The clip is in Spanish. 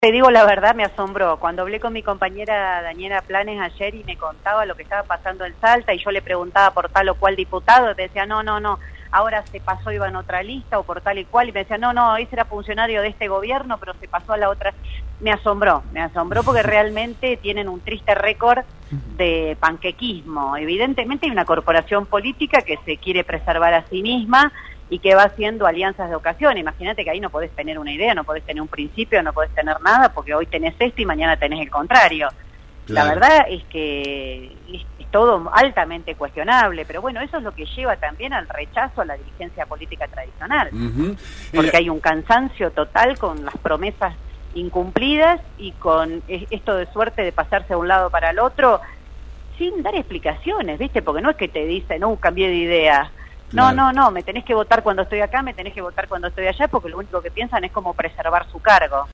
Te digo la verdad, me asombró. Cuando hablé con mi compañera Daniela Planes ayer y me contaba lo que estaba pasando en Salta y yo le preguntaba por tal o cual diputado, te decía, no, ahora se pasó, iba en otra lista o por tal y cual, y me decía, no, ese era funcionario de este gobierno, pero se pasó a la otra. Me asombró porque realmente tienen un triste récord de panquequismo. Evidentemente hay una corporación política que se quiere preservar a sí misma y que va haciendo alianzas de ocasión. Imagínate que ahí no podés tener una idea, no podés tener un principio, no podés tener nada, porque hoy tenés esto y mañana tenés el contrario. Claro. La verdad es que es todo altamente cuestionable, pero bueno, eso es lo que lleva también al rechazo a la dirigencia política tradicional, porque hay un cansancio total con las promesas incumplidas y con esto de suerte de pasarse de un lado para el otro sin dar explicaciones, ¿viste? Porque no es que te dicen, cambié de idea. Claro. No, me tenés que votar cuando estoy acá, me tenés que votar cuando estoy allá, porque lo único que piensan es cómo preservar su cargo.